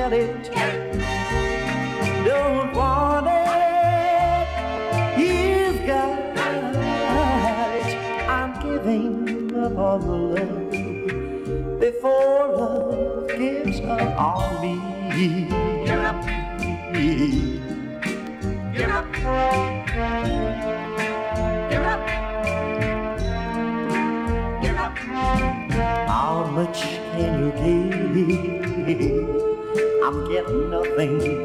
get it. Don't want it. You've got it. I'm giving up on the love before love gives up on me. Give it up. Give it up. Give it up. Give it up. How much can you give? I'm getting nothing.